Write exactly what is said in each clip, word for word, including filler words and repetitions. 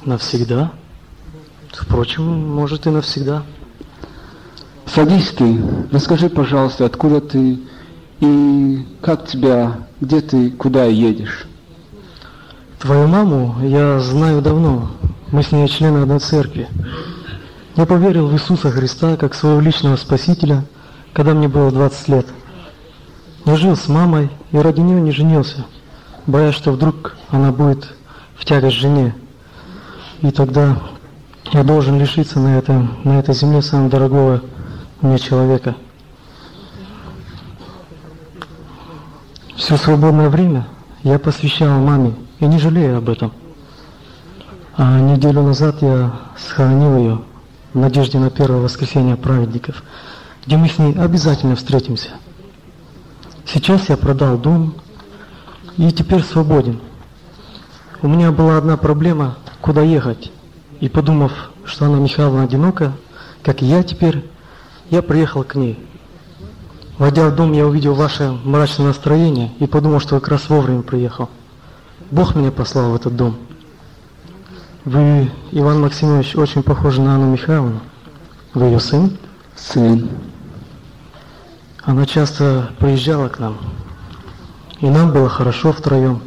Навсегда? Впрочем, может и навсегда. Садись ты, расскажи, пожалуйста, откуда ты и как тебя, где ты, куда едешь? Твою маму я знаю давно. Мы с ней члены одной церкви. Я поверил в Иисуса Христа как своего личного Спасителя, когда мне было двадцать лет. Я жил с мамой и ради нее не женился, боясь, что вдруг она будет в тягость жене. И тогда я должен лишиться на, это, на этой земле самого дорогого мне человека. Все свободное время я посвящал маме и не жалею об этом. А неделю назад я схоронил ее в надежде на первое воскресенье праведников, где мы с ней обязательно встретимся. Сейчас я продал дом и теперь свободен. У меня была одна проблема, куда ехать. И подумав, что Анна Михайловна одинока, как и я теперь, я приехал к ней. Войдя в дом, я увидел ваше мрачное настроение и подумал, что как раз вовремя приехал. Бог меня послал в этот дом. Вы, Иван Максимович, очень похожи на Анну Михайловну. Вы ее сын? Сын. Она часто приезжала к нам. И нам было хорошо втроем.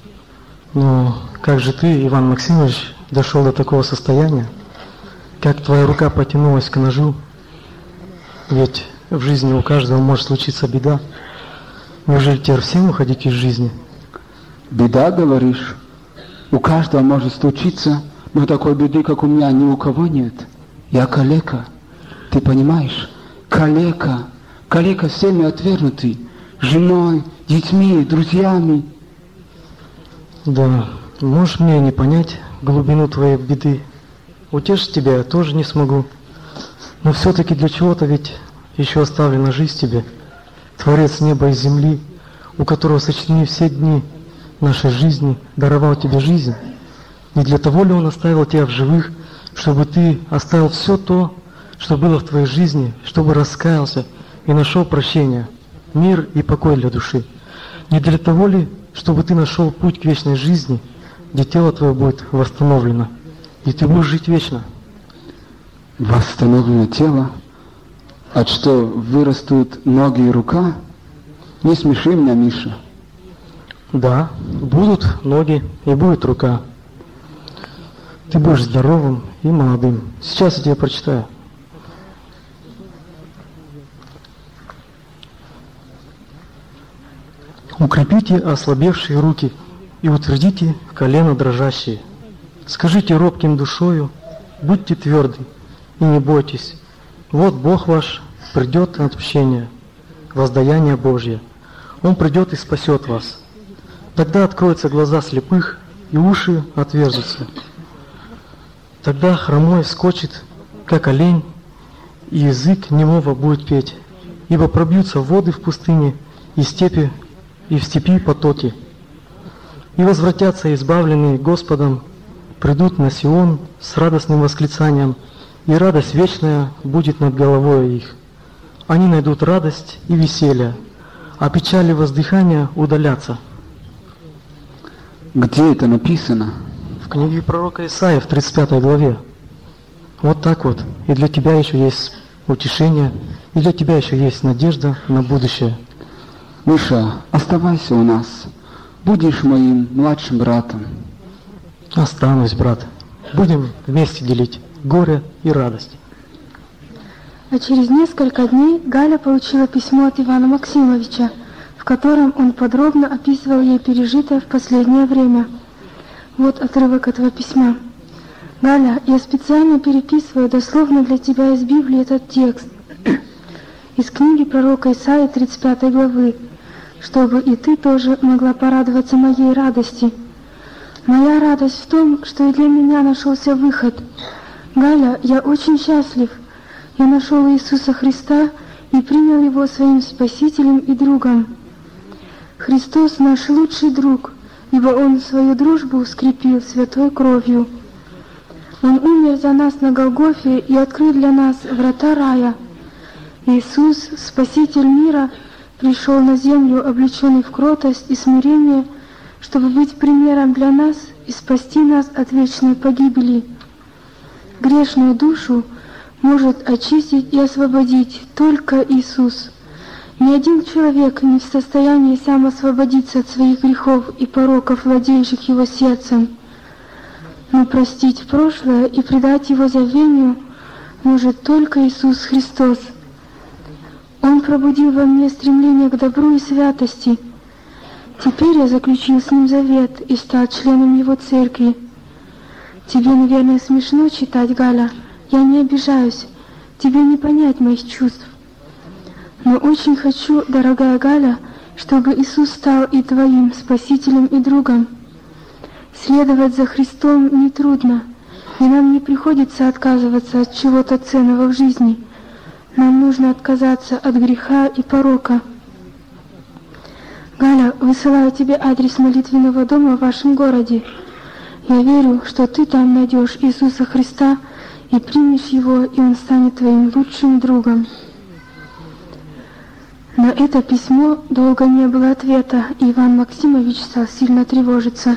Но как же ты, Иван Максимович, дошел до такого состояния? Как твоя рука потянулась к ножу? Ведь в жизни у каждого может случиться беда. Неужели теперь всем уходить из жизни? Беда, говоришь? У каждого может случиться, но такой беды, как у меня, ни у кого нет. Я калека. Ты понимаешь? Калека. Калека всеми отвергнутый. Женой, детьми, друзьями. Да, можешь мне не понять глубину твоей беды. Утешить тебя я тоже не смогу. Но все-таки для чего-то ведь еще оставлена жизнь тебе. Творец неба и земли, у которого сочтены все дни нашей жизни, даровал тебе жизнь. Не для того ли он оставил тебя в живых, чтобы ты оставил все то, что было в твоей жизни, чтобы раскаялся и нашел прощение, мир и покой для души? Не для того ли, чтобы ты нашел путь к вечной жизни, где тело твое будет восстановлено, и ты будешь жить вечно? Восстановлено тело? От что вырастут ноги и рука? Не смеши меня, Миша. Да, будут ноги и будет рука. Ты будешь здоровым и молодым. Сейчас я тебе прочитаю. Укрепите ослабевшие руки и утвердите колено дрожащие. Скажите робким душою, будьте тверды и не бойтесь. Вот Бог ваш придет от общения, воздаяние Божье. Он придет и спасет вас. Тогда откроются глаза слепых, и уши отверзутся. Тогда хромой скочит, как олень, и язык немого будет петь. Ибо пробьются воды в пустыне, и степи, и в степи потоки. И возвратятся избавленные Господом, придут на Сион с радостным восклицанием, и радость вечная будет над головой их. Они найдут радость и веселье, а печали воздыхания удалятся. Где это написано? В книге пророка Исаии в тридцать пятой главе. Вот так вот. И для тебя еще есть утешение, и для тебя еще есть надежда на будущее. Миша, оставайся у нас. Будешь моим младшим братом. Останусь, брат. Будем вместе делить горе и радость. А через несколько дней Галя получила письмо от Ивана Максимовича, в котором он подробно описывал ей пережитое в последнее время. Вот отрывок этого письма. «Галя, я специально переписываю дословно для тебя из Библии этот текст, из книги пророка Исаии тридцать пятой главы, чтобы и ты тоже могла порадоваться моей радости. Моя радость в том, что и для меня нашелся выход. Галя, я очень счастлив. Я нашел Иисуса Христа и принял Его своим Спасителем и другом. Христос наш лучший друг, ибо Он свою дружбу скрепил святой кровью. Он умер за нас на Голгофе и открыл для нас врата рая. Иисус, Спаситель мира, пришел на землю, облеченный в кротость и смирение, чтобы быть примером для нас и спасти нас от вечной погибели. Грешную душу может очистить и освободить только Иисус. Ни один человек не в состоянии сам освободиться от своих грехов и пороков, владеющих его сердцем. Но простить прошлое и предать его забвению может только Иисус Христос. Он пробудил во мне стремление к добру и святости. Теперь я заключил с Ним завет и стал членом Его церкви. Тебе, наверное, смешно читать, Галя. Я не обижаюсь. Тебе не понять моих чувств. Но очень хочу, дорогая Галя, чтобы Иисус стал и твоим спасителем и другом. Следовать за Христом нетрудно, и нам не приходится отказываться от чего-то ценного в жизни. Нам нужно отказаться от греха и порока. Галя, высылаю тебе адрес молитвенного дома в вашем городе. Я верю, что ты там найдешь Иисуса Христа и примешь Его, и Он станет твоим лучшим другом. На это письмо долго не было ответа, и Иван Максимович стал сильно тревожиться.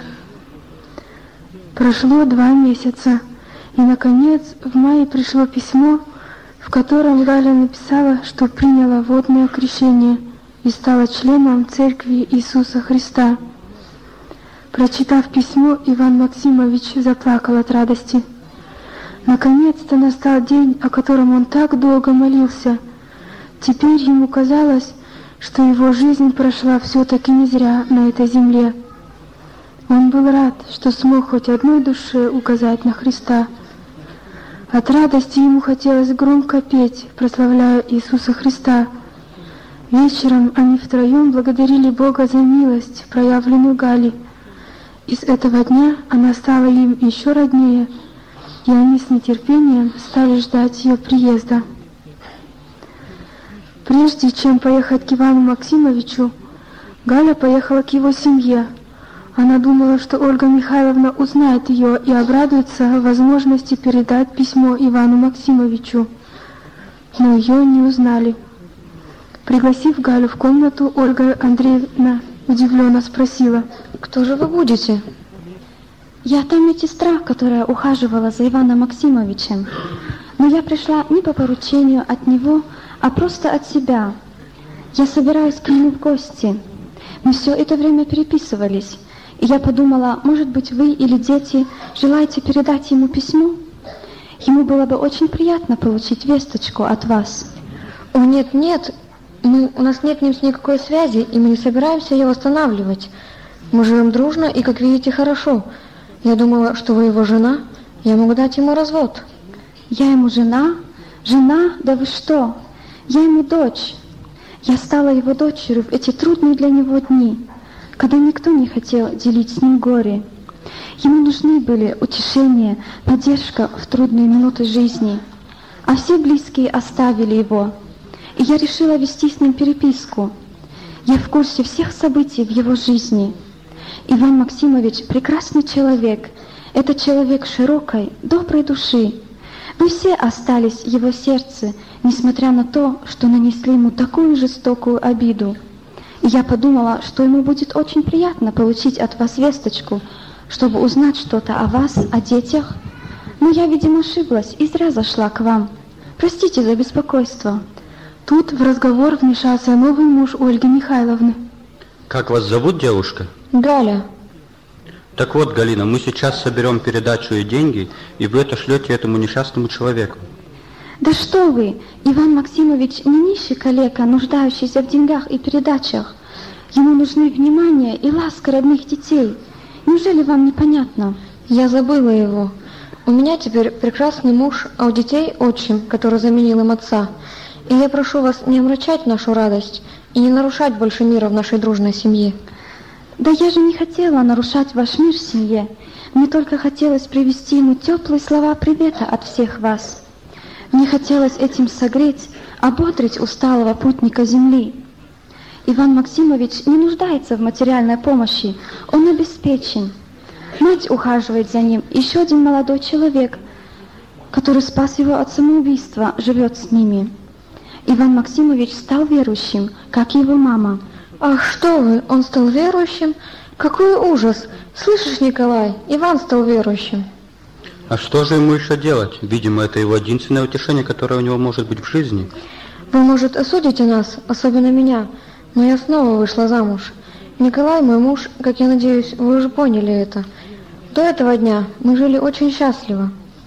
Прошло два месяца, и, наконец, в мае пришло письмо, в котором Галя написала, что приняла водное крещение и стала членом Церкви Иисуса Христа. Прочитав письмо, Иван Максимович заплакал от радости. Наконец-то настал день, о котором он так долго молился. Теперь ему казалось, что его жизнь прошла все-таки не зря на этой земле. Он был рад, что смог хоть одной душе указать на Христа. От радости ему хотелось громко петь, прославляя Иисуса Христа. Вечером они втроем благодарили Бога за милость, проявленную Гале. И с этого дня она стала им еще роднее, и они с нетерпением стали ждать ее приезда. Прежде чем поехать к Ивану Максимовичу, Галя поехала к его семье. Она думала, что Ольга Михайловна узнает ее и обрадуется возможности передать письмо Ивану Максимовичу. Но ее не узнали. Пригласив Галю в комнату, Ольга Андреевна удивленно спросила: «Кто же вы будете?» «Я та медсестра, которая ухаживала за Иваном Максимовичем. Но я пришла не по поручению от него, а просто от себя. Я собираюсь к нему в гости. Мы все это время переписывались, и я подумала, может быть, вы или дети желаете передать ему письмо? Ему было бы очень приятно получить весточку от вас». «О, нет, нет, мы, у нас нет с ним никакой связи, и мы не собираемся ее восстанавливать. Мы живем дружно и, как видите, хорошо. Я думала, что вы его жена, я могу дать ему развод». «Я ему жена? Жена? Да вы что? Я ему дочь. Я стала его дочерью в эти трудные для него дни, когда никто не хотел делить с ним горе. Ему нужны были утешение, поддержка в трудные минуты жизни. А все близкие оставили его, и я решила вести с ним переписку. Я в курсе всех событий в его жизни. Иван Максимович прекрасный человек. Это человек широкой, доброй души. Вы все остались в его сердце, несмотря на то, что нанесли ему такую жестокую обиду. И я подумала, что ему будет очень приятно получить от вас весточку, чтобы узнать что-то о вас, о детях. Но я, видимо, ошиблась и зря зашла к вам. Простите за беспокойство». Тут в разговор вмешался новый муж Ольги Михайловны. Как вас зовут, девушка? Галя. Так вот, Галина, мы сейчас соберем передачу и деньги, и вы это шлете этому несчастному человеку. Да что вы! Иван Максимович не нищий калека, нуждающийся в деньгах и передачах. Ему нужны внимание и ласка родных детей. Неужели вам непонятно? Я забыла его. У меня теперь прекрасный муж, а у детей отчим, который заменил им отца. И я прошу вас не омрачать нашу радость и не нарушать больше мира в нашей дружной семье. Да я же не хотела нарушать ваш мир в семье. Мне только хотелось привести ему теплые слова привета от всех вас. Мне хотелось этим согреть, ободрить усталого путника земли. Иван Максимович не нуждается в материальной помощи, он обеспечен. Мать ухаживает за ним, еще один молодой человек, который спас его от самоубийства, живет с ними. Иван Максимович стал верующим, как его мама. Ах, что вы, он стал верующим? Какой ужас! Слышишь, Николай, Иван стал верующим. А что же ему еще делать? Видимо, это его единственное утешение, которое у него может быть в жизни. Вы, может, осудите нас, особенно меня, но я снова вышла замуж. Николай, мой муж, как я надеюсь, вы уже поняли это. До этого дня мы жили очень счастливо.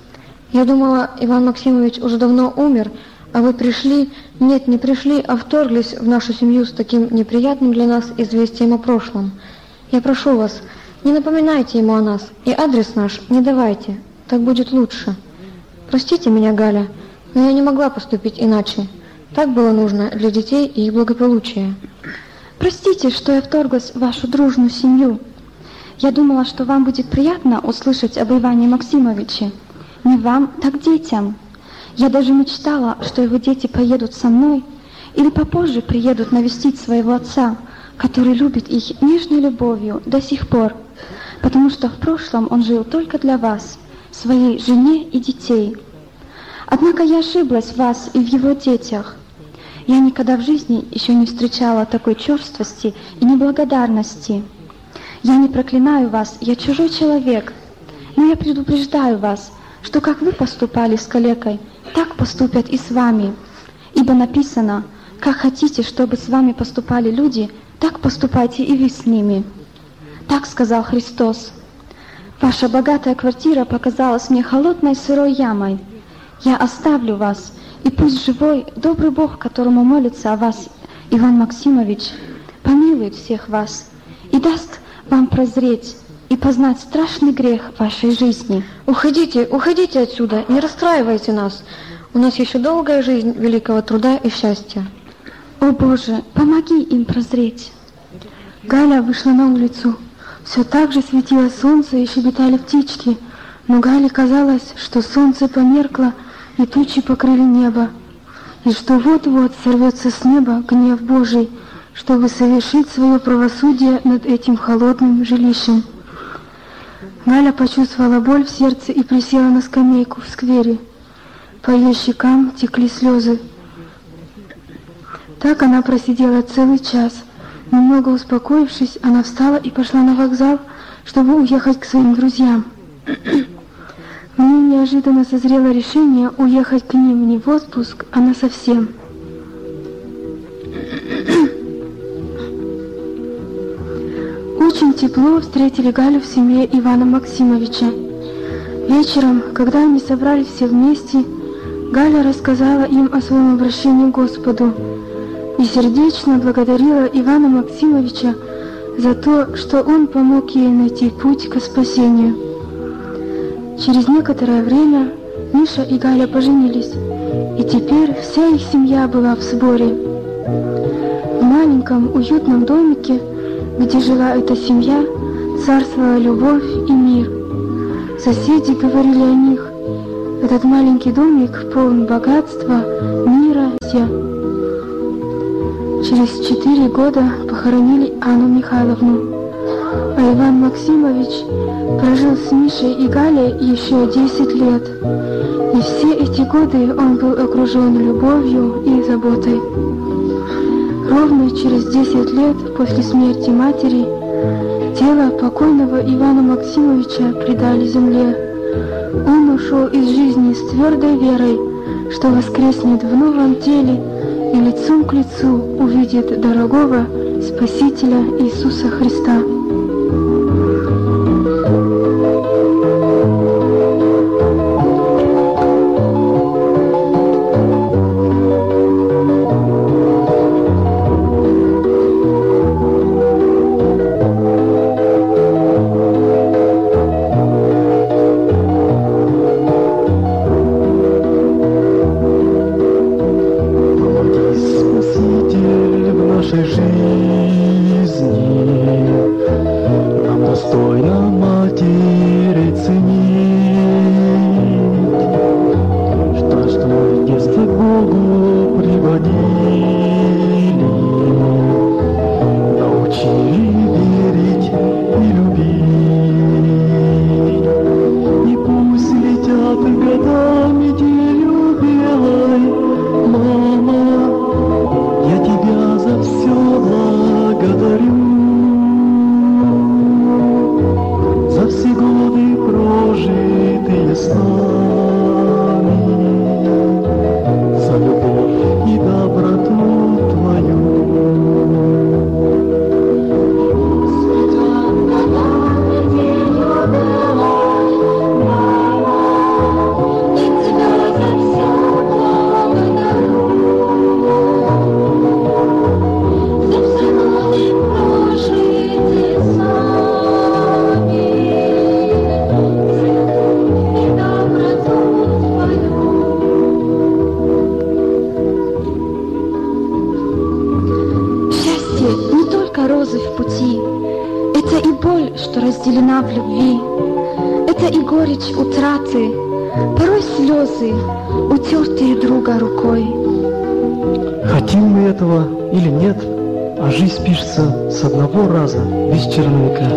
Я думала, Иван Максимович уже давно умер, а вы пришли, нет, не пришли, а вторглись в нашу семью с таким неприятным для нас известием о прошлом. Я прошу вас, не напоминайте ему о нас, и адрес наш не давайте, так будет лучше. Простите меня, Галя, но я не могла поступить иначе. Так было нужно для детей и их благополучия. Простите, что я вторглась в вашу дружную семью. Я думала, что вам будет приятно услышать об Иване Максимовиче. Не вам, так детям. Я даже мечтала, что его дети поедут со мной или попозже приедут навестить своего отца, который любит их нежной любовью до сих пор, потому что в прошлом он жил только для вас, своей жене и детей. Однако я ошиблась в вас и в его детях. Я никогда в жизни еще не встречала такой черствости и неблагодарности. Я не проклинаю вас, я чужой человек, но я предупреждаю вас, что как вы поступали с калекой, так поступят и с вами. Ибо написано, как хотите, чтобы с вами поступали люди, так поступайте и вы с ними. Так сказал Христос. Ваша богатая квартира показалась мне холодной сырой ямой. Я оставлю вас, и пусть живой, добрый Бог, которому молится о вас Иван Максимович, помилует всех вас и даст вам прозреть и познать страшный грех вашей жизни. Уходите, уходите отсюда, не расстраивайте нас. У нас еще долгая жизнь великого труда и счастья. О Боже, помоги им прозреть. Галя вышла на улицу. Все так же светило солнце и щебетали птички, но Гале казалось, что солнце померкло и тучи покрыли небо, и что вот-вот сорвется с неба гнев Божий, чтобы совершить свое правосудие над этим холодным жилищем. Галя почувствовала боль в сердце и присела на скамейку в сквере. По ее щекам текли слезы. Так она просидела целый час. Немного успокоившись, она встала и пошла на вокзал, чтобы уехать к своим друзьям. В ней неожиданно созрело решение уехать к ним не в отпуск, а насовсем. Очень тепло встретили Галю в семье Ивана Максимовича. Вечером, когда они собрались все вместе, Галя рассказала им о своем обращении к Господу и сердечно благодарила Ивана Максимовича за то, что он помог ей найти путь к спасению. Через некоторое время Миша и Галя поженились, и теперь вся их семья была в сборе. В маленьком уютном домике, где жила эта семья, царствовала любовь и мир. Соседи говорили о них: этот маленький домик полон богатства, мира, счастья. Через четыре года похоронили Анну Михайловну, а Иван Максимович прожил с Мишей и Галей еще десять лет, и все эти годы он был окружен любовью и заботой. Ровно через десять лет после смерти матери тело покойного Ивана Максимовича предали земле. Он ушел из жизни с твердой верой, что воскреснет в новом теле и лицом к лицу увидит дорогого Спасителя Иисуса Христа. Спаситель в нашей жизни, разделена в любви. Это и горечь утраты, порой слезы, утертые друга рукой. Хотим мы этого или нет, а жизнь пишется с одного раза, без черновика.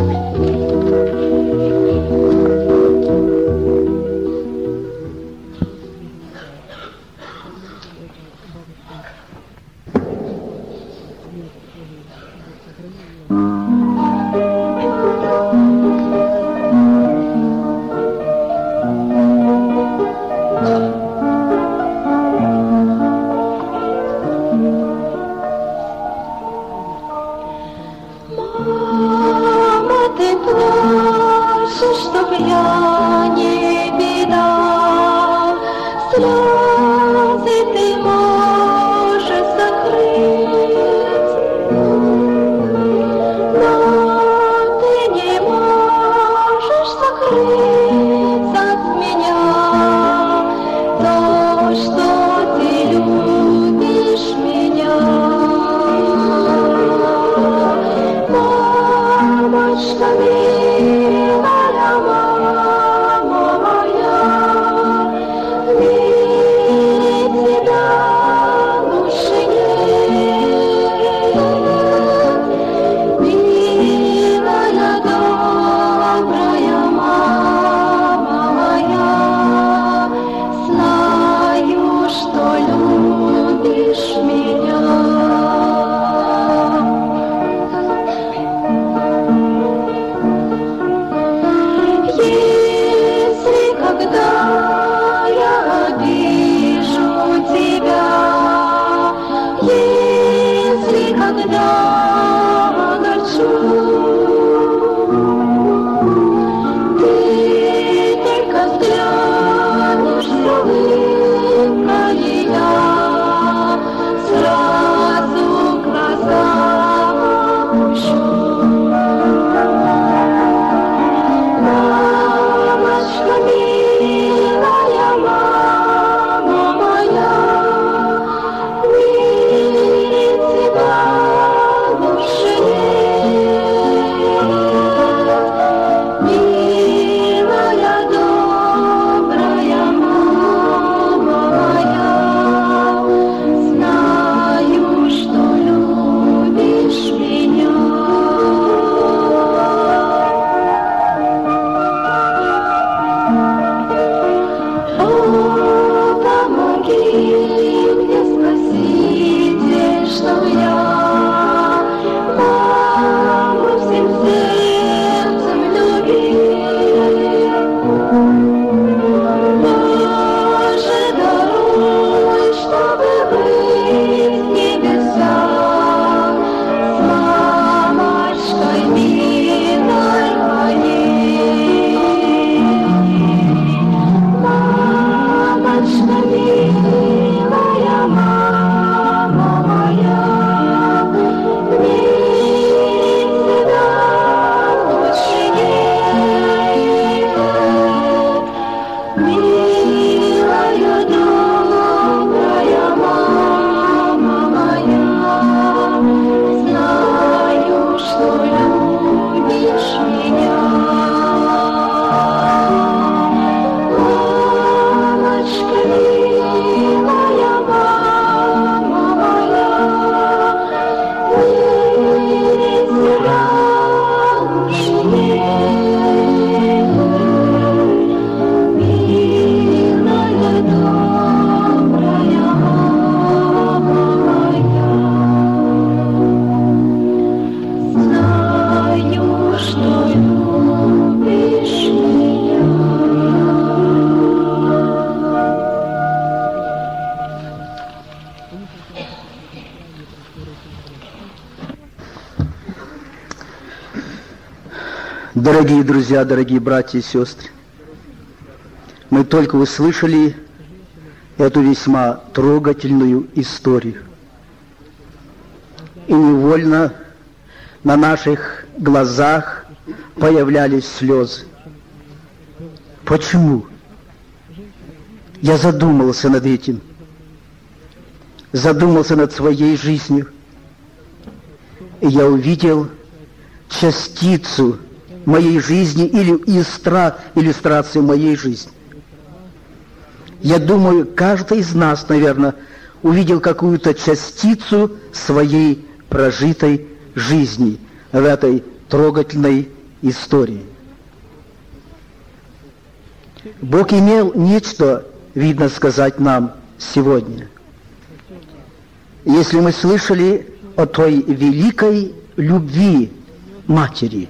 Дорогие друзья, дорогие братья и сестры, мы только услышали эту весьма трогательную историю. И невольно на наших глазах появлялись слезы. Почему? Я задумался над этим. Задумался над своей жизнью. И я увидел частицу моей жизни или иллюстра... иллюстрацию моей жизни. Я думаю, каждый из нас, наверное, увидел какую-то частицу своей прожитой жизни в этой трогательной истории. Бог имел нечто, видно, сказать нам сегодня. Если мы слышали о той великой любви матери,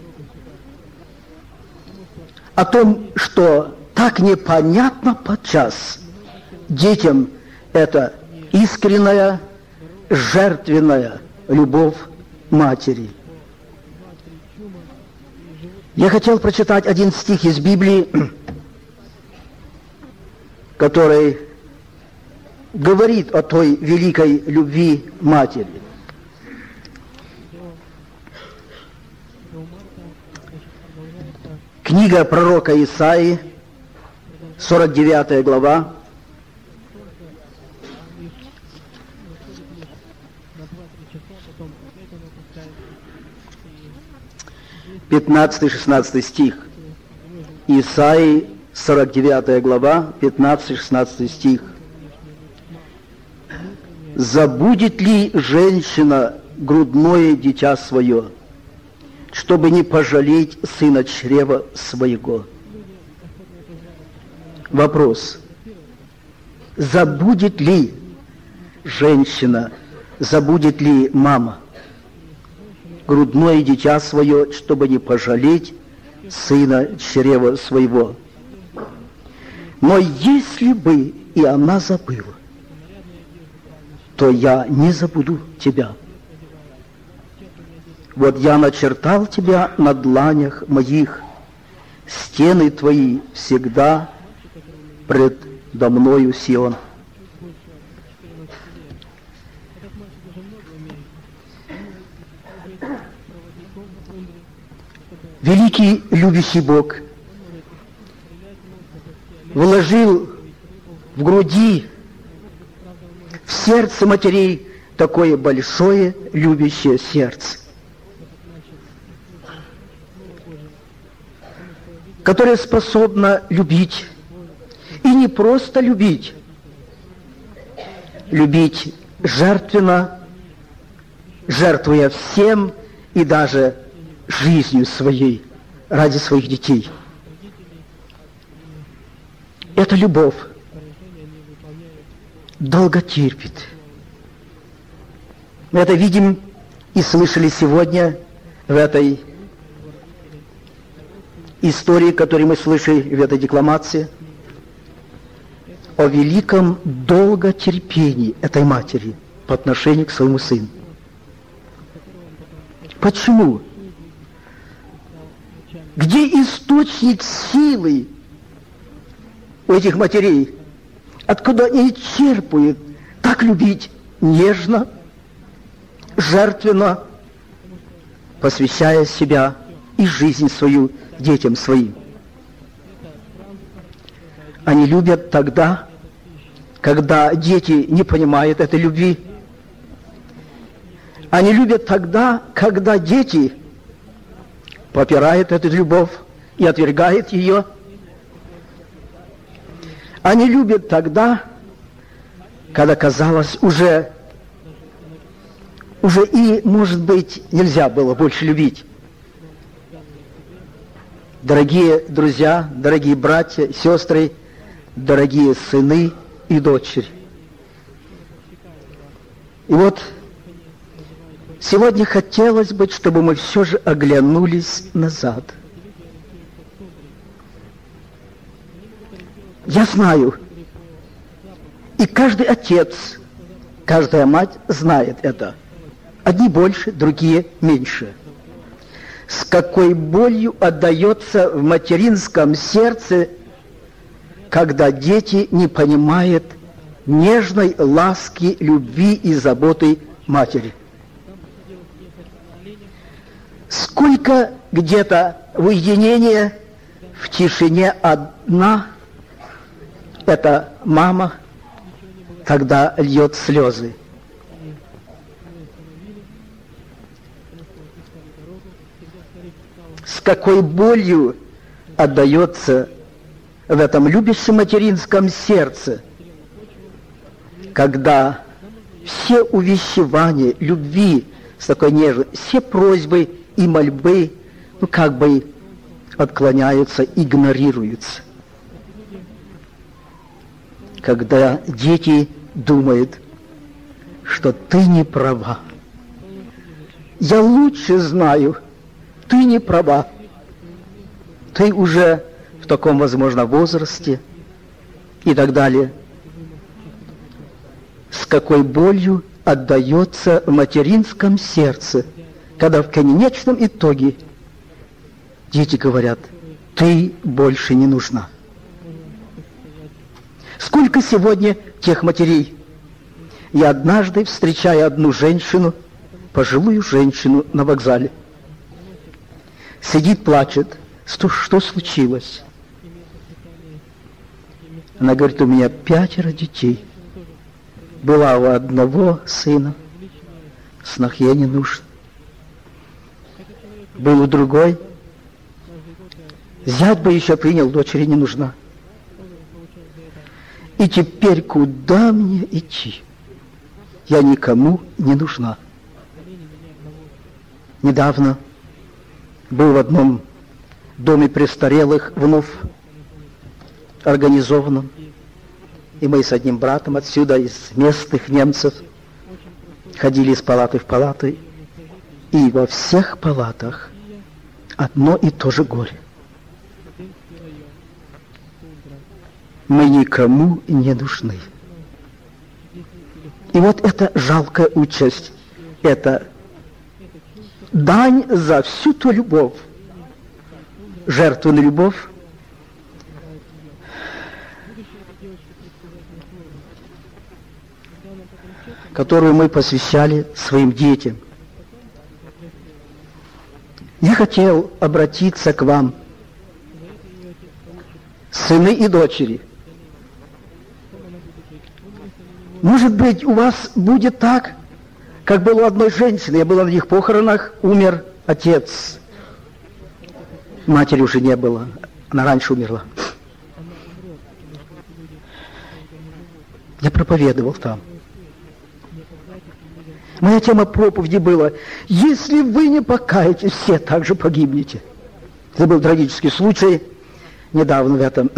о том, что так непонятно подчас детям это искренняя, жертвенная любовь матери. Я хотел прочитать один стих из Библии, который говорит о той великой любви матери. Книга пророка Исаии, сорок девятая глава, пятнадцатый-шестнадцатый стих. Исаии, сорок девятая глава, пятнадцатый-шестнадцатый стих. «Забудет ли женщина грудное дитя свое, чтобы не пожалеть сына чрева своего?» Вопрос. Забудет ли женщина, забудет ли мама грудное дитя свое, чтобы не пожалеть сына чрева своего? Но если бы и она забыла, то я не забуду тебя. Вот я начертал тебя на дланях моих, стены твои всегда предо мною Сион. Великий любящий Бог вложил в груди, в сердце матерей такое большое любящее сердце, которое способно любить. И не просто любить, любить жертвенно, жертвуя всем и даже жизнью своей ради своих детей. Эта любовь долго терпит. Мы это видим и слышали сегодня в этой истории, которую мы слышали в этой декламации, о великом долготерпении этой матери по отношению к своему сыну. Почему? Где источник силы у этих матерей? Откуда они черпают так любить нежно, жертвенно, посвящая себя и жизнь свою детям своим? Они любят тогда, когда дети не понимают этой любви. Они любят тогда, когда дети попирают эту любовь и отвергают ее. Они любят тогда, когда, казалось, уже, уже и, может быть, нельзя было больше любить. Дорогие друзья, дорогие братья, сестры, дорогие сыны и дочери. И вот сегодня хотелось бы, чтобы мы все же оглянулись назад. Я знаю, и каждый отец, каждая мать знает это. Одни больше, другие меньше. С какой болью отдается в материнском сердце, когда дети не понимают нежной ласки, любви и заботы матери. Сколько где-то в уединении, в тишине одна эта мама тогда льет слезы. с какой болью отдается в этом любящем материнском сердце, когда все увещевания любви с такой нежностью, все просьбы и мольбы, ну, как бы отклоняются, игнорируются. Когда дети думают, что ты не права. Я лучше знаю, ты не права. Ты уже в таком, возможно, возрасте и так далее. С какой болью отдается в материнском сердце, когда в конечном итоге дети говорят, ты больше не нужна. Сколько сегодня тех матерей? Я однажды встречаю одну женщину, пожилую женщину на вокзале. Сидит, плачет. Что, что случилось? Она говорит, у меня пятеро детей. Была у одного сына, снохе не нужен. Был у другой. Зять бы еще принял, дочери не нужна. И теперь куда мне идти? Я никому не нужна. Недавно был в одном доме престарелых, вновь организованном, и мы с одним братом отсюда, из местных немцев, ходили из палаты в палату, и во всех палатах одно и то же горе. Мы никому не нужны. И вот эта жалкая участь, это дань за всю ту любовь, жертвенную любовь, которую мы посвящали своим детям. Я хотел обратиться к вам, сыны и дочери. Может быть, у вас будет так, как было у одной женщины. Я был на их похоронах, умер отец. Матери уже не было, она раньше умерла. Я проповедовал там. Моя тема проповеди была, если вы не покаетесь, все также погибнете. Это был трагический случай недавно в этом.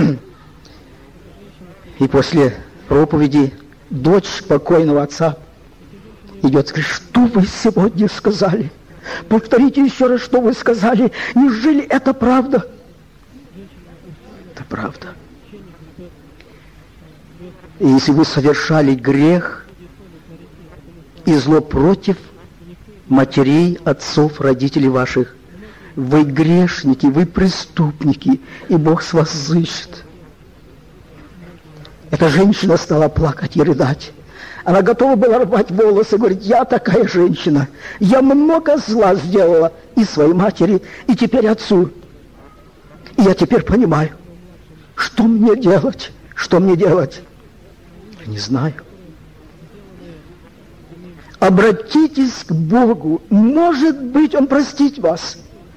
И после проповеди дочь покойного отца идет и говорит, что вы сегодня сказали? Повторите еще раз, что вы сказали. Неужели это правда? Это правда. И если вы совершали грех и зло против матерей, отцов, родителей ваших, вы грешники, вы преступники, и Бог с вас взыщет. Эта женщина стала плакать и рыдать. Она готова была рвать волосы, говорит, я такая женщина, я много зла сделала и своей матери, и теперь отцу. И я теперь понимаю, что мне делать, что мне делать. Я не знаю. Обратитесь к Богу, может быть, Он простит вас.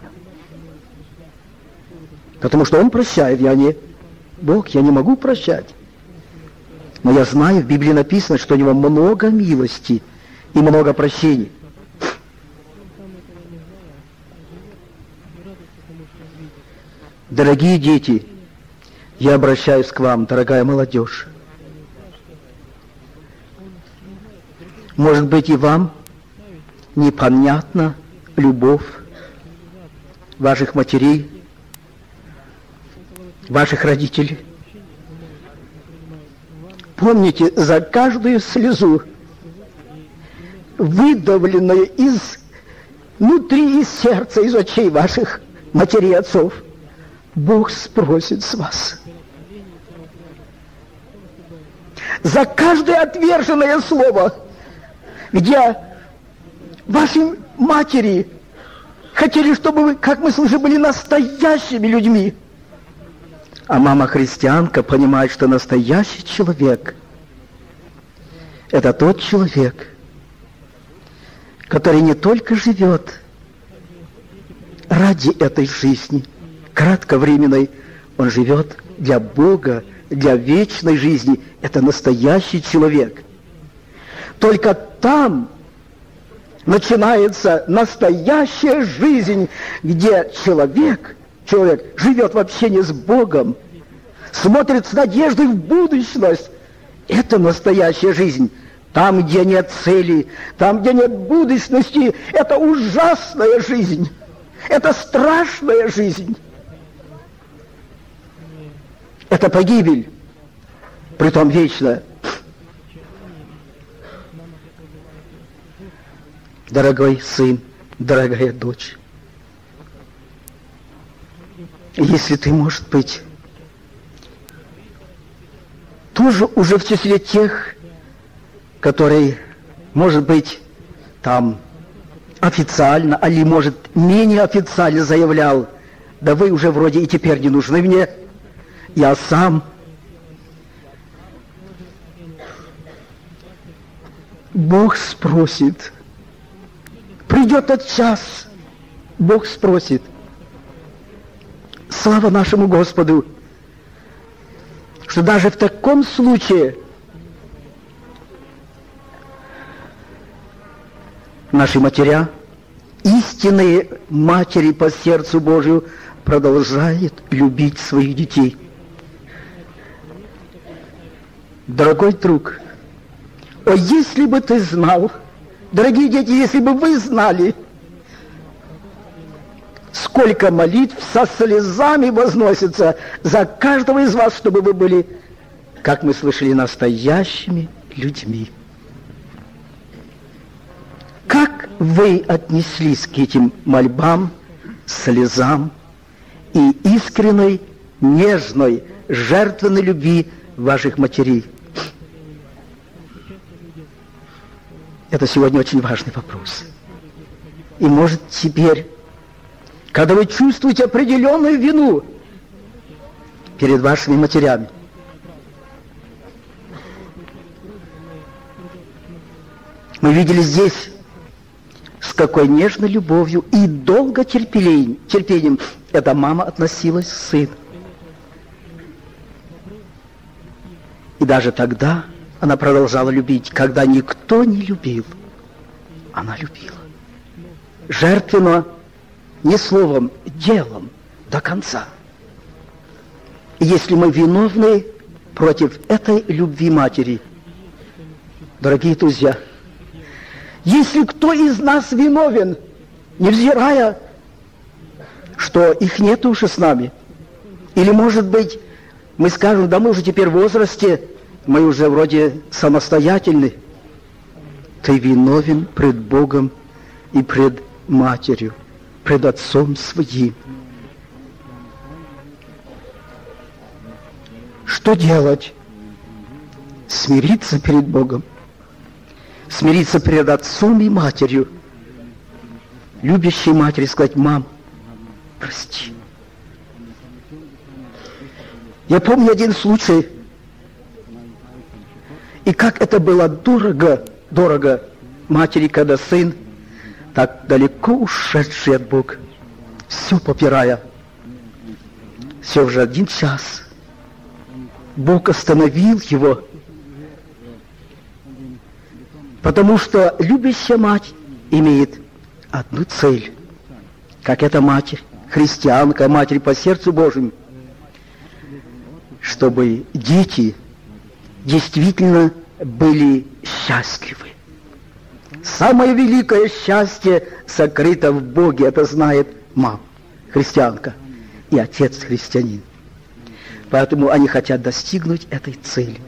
Потому что Он прощает, я не Бог, я не могу прощать. Но я знаю, в Библии написано, что у Него много милости и много прощений. Дорогие дети, я обращаюсь к вам, дорогая молодежь. Может быть, и вам непонятна любовь ваших матерей, ваших родителей. Помните, за каждую слезу, выдавленную из внутри, из сердца, из очей ваших матерей и отцов, Бог спросит с вас. За каждое отверженное слово, где ваши матери хотели, чтобы вы, как мы слышали, были настоящими людьми. А мама-христианка понимает, что настоящий человек – это тот человек, который не только живет ради этой жизни, кратковременной. Он живет для Бога, для вечной жизни. Это настоящий человек. Только там начинается настоящая жизнь, где человек, человек живет в общении с Богом, смотрит с надеждой в будущность. Это настоящая жизнь. Там, где нет цели, там, где нет будущности, это ужасная жизнь. Это страшная жизнь. Это погибель, притом вечная. Дорогой сын, дорогая дочь, если ты, может быть, тоже уже в числе тех, которые, может быть, там официально, или, может, менее официально заявлял, да вы уже вроде и теперь не нужны мне, я сам. Бог спросит, придет тот час, Бог спросит. Слава нашему Господу, что даже в таком случае наши матеря, истинные матери по сердцу Божию, продолжают любить своих детей. Дорогой друг, о, если бы ты знал, дорогие дети, если бы вы знали, сколько молитв со слезами возносится за каждого из вас, чтобы вы были, как мы слышали, настоящими людьми. Как вы отнеслись к этим мольбам, слезам и искренней, нежной, жертвенной любви ваших матерей? Это сегодня очень важный вопрос. И может теперь, когда вы чувствуете определенную вину перед вашими матерями, мы видели здесь, с какой нежной любовью и долго терпением, терпением эта мама относилась к сыну. И даже тогда она продолжала любить, когда никто не любил. Она любила. Жертвенно, не словом, делом, до конца. И если мы виновны против этой любви матери, дорогие друзья, если кто из нас виновен, невзирая, что их нет уже с нами, или, может быть, мы скажем, да мы уже теперь в возрасте, мы уже вроде самостоятельны, ты виновен пред Богом и пред матерью, пред отцом своим. Что делать? Смириться перед Богом, смириться перед отцом и матерью, любящей матери сказать: мам, прости. Я помню один случай, и как это было дорого, дорого матери, когда сын, так далеко ушедший от Бога, все попирая, все уже один час, Бог остановил его, потому что любящая мать имеет одну цель, как эта матерь, христианка, матерь по сердцу Божьему, чтобы дети действительно были счастливы. Самое великое счастье сокрыто в Боге, это знает мама, христианка, и отец христианин. Поэтому они хотят достигнуть этой цели.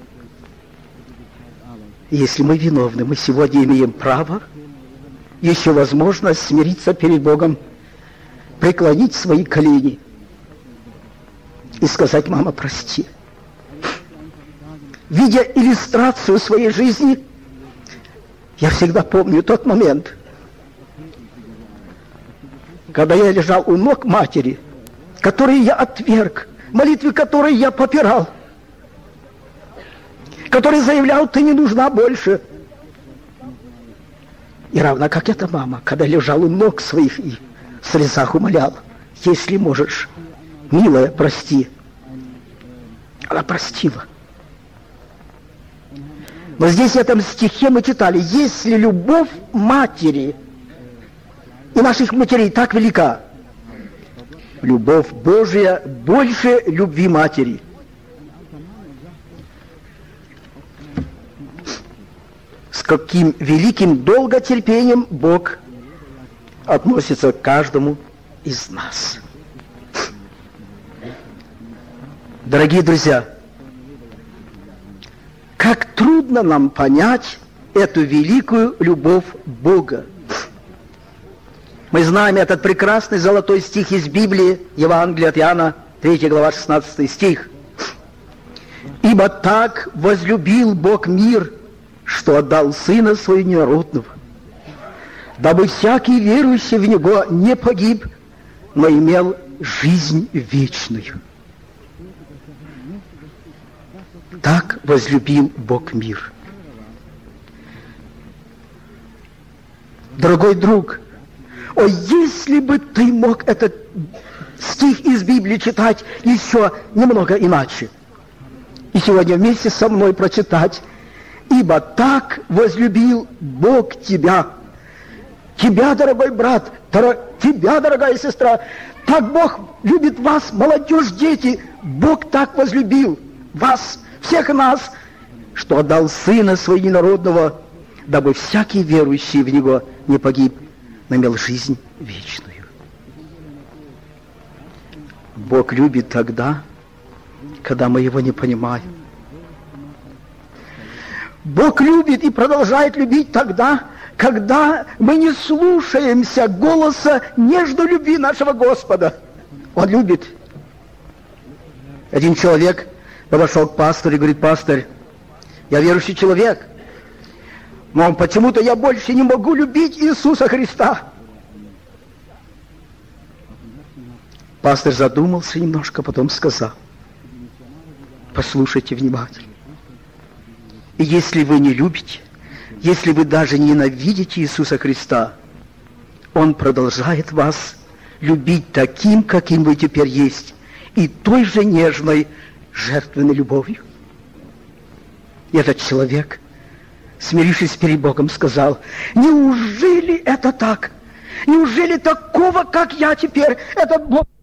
И если мы виновны, мы сегодня имеем право, еще возможность смириться перед Богом, преклонить свои колени и сказать: мама, прости. Видя иллюстрацию своей жизни, я всегда помню тот момент, когда я лежал у ног матери, которые я отверг, молитвы которой я попирал, который заявлял: ты не нужна больше. И равно как эта мама, когда лежал у ног своих и в слезах умолял: если можешь, милая, прости. Она простила. Но здесь в этом стихе мы читали: если любовь матери и наших матерей так велика, любовь Божия больше любви матери. С каким великим долготерпением Бог относится к каждому из нас. Дорогие друзья, как трудно нам понять эту великую любовь Бога. Мы знаем этот прекрасный золотой стих из Библии, Евангелие от Иоанна, третья глава, шестнадцатый стих. «Ибо так возлюбил Бог мир, что отдал Сына Своего Единородного, дабы всякий верующий в Него не погиб, но имел жизнь вечную». Так возлюбил Бог мир. Дорогой друг, о, если бы ты мог этот стих из Библии читать еще немного иначе, и сегодня вместе со мной прочитать: «Ибо так возлюбил Бог тебя». Тебя, дорогой брат, дор... тебя, дорогая сестра, так Бог любит вас, молодежь, дети. Бог так возлюбил вас, всех нас, что отдал Сына Своего Единородного, дабы всякий верующий в Него не погиб, но имел жизнь вечную. Бог любит тогда, когда мы Его не понимаем. Бог любит и продолжает любить тогда, когда мы не слушаемся голоса нежной любви нашего Господа. Он любит. Один человек подошел к пастору и говорит: пастор, я верующий человек, но почему-то я больше не могу любить Иисуса Христа. Пастор задумался немножко, потом сказал: послушайте внимательно. И если вы не любите, если вы даже ненавидите Иисуса Христа, Он продолжает вас любить таким, каким вы теперь есть, и той же нежной, жертвенной любовью. И этот человек, смирившись перед Богом, сказал: неужели это так? Неужели такого, как я теперь, этот Бог